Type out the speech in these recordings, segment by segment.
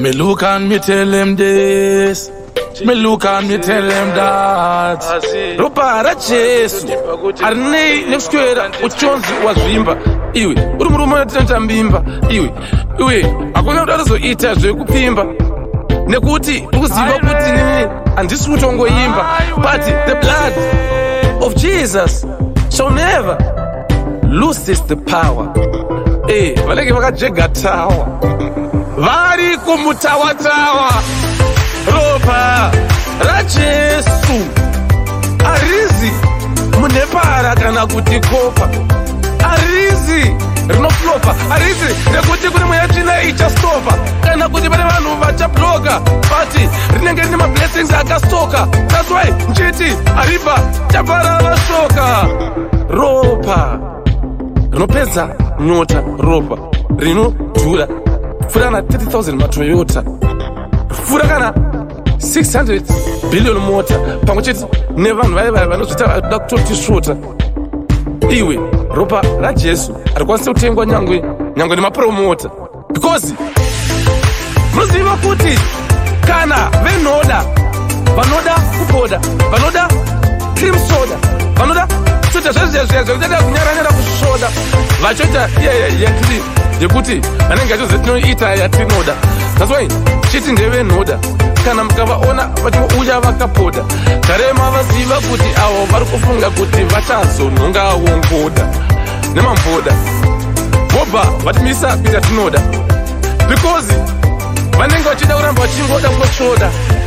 Me look and me tell them this. Me look and me tell them that. Ropa ra Jesu arine nekuswera uchonzi wazvimba iwe uri murume unotenda mbimba iwe akuna kuti arizoita zvekupimba nekuti ukuziva kuti nini handisi kutongoimba but the blood of Jesus shall never loses the power. Vanenge vakajega tawa vari kumutawatawa. Ropa ra Jesu arizi munepara kana kuti kopa, arizi rinoflopa, arizi nekuti kune mweyatsvina ichastopa kana kuti pane vanhu vachabloga but rinenge rine mablessings akastoka. That's why nchiti aripa chapara vashoka. Ropa rinopedza nyota, ropa rinodhura fura kana 30,000 matoyota, fura kana 600 billion mota, pamwe chete nevanhu vaya vanozvita vaida kutotisvota. Iwe ropa raJesu harikwanisi kutengwa nyangwe nemapromota, because munoziva kuti kana venoda vanoda kupoda, vanoda cream soda, vanoda kuita zvezvekuita kunyaranyara kusvoda vachoita yatiri yekuti vanenge vachizotinoita yatinoda. That's why chiti ndevenoda kana mukavaona vachiuya vakapoda gare mavaziva kuti avo vari kufunga kuti vachazonhongawo ngoda nemamboda vobva vatimisa kuita tinoda, because vanenge vachida kuramba vachingoda kutsvoda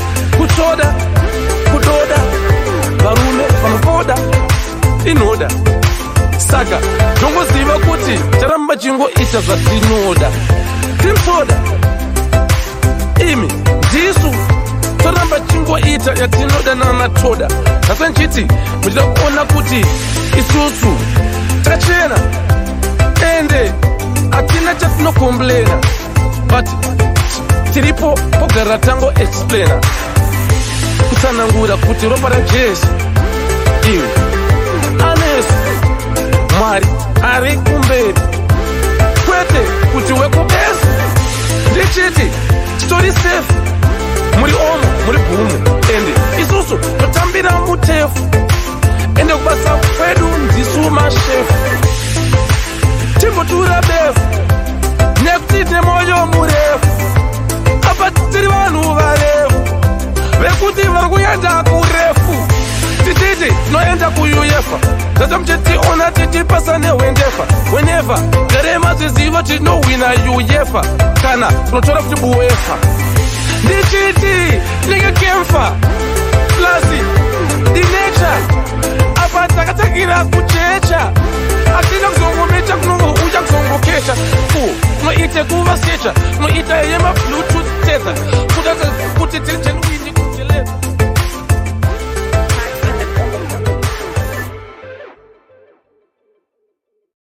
kudoda varume vanopoda inoda. Saka tongoziva kuti taramba chingoita zvatinoda. Tinoda imi ndisu toramba chingoita yatinoda namatoda. Sasa nchiti muchida kuona kuti isusu tachena ende hatina chatinokomblena but tiripo pogara tango explaina kutsanangura kuti ropa raJesu iwe anesu Mwari ari kumberi kwete kuti wekubesu. Ndichiti story safe muri omo muri bhumu ende isusu totambira mutefu ende kubasa kwedu ndisu mashefu timbotura befu nekuti tine moyo murefu apa tiri vanhu varefu vekuti vari kuenda kurefu tititi tinoenda kuUEFA. Sasa mchetiona titipasa nehwendefa whenever garema ziziva tinohwina UEFA kana tunotora futi buefa. Ndichiti ningekemfa plasi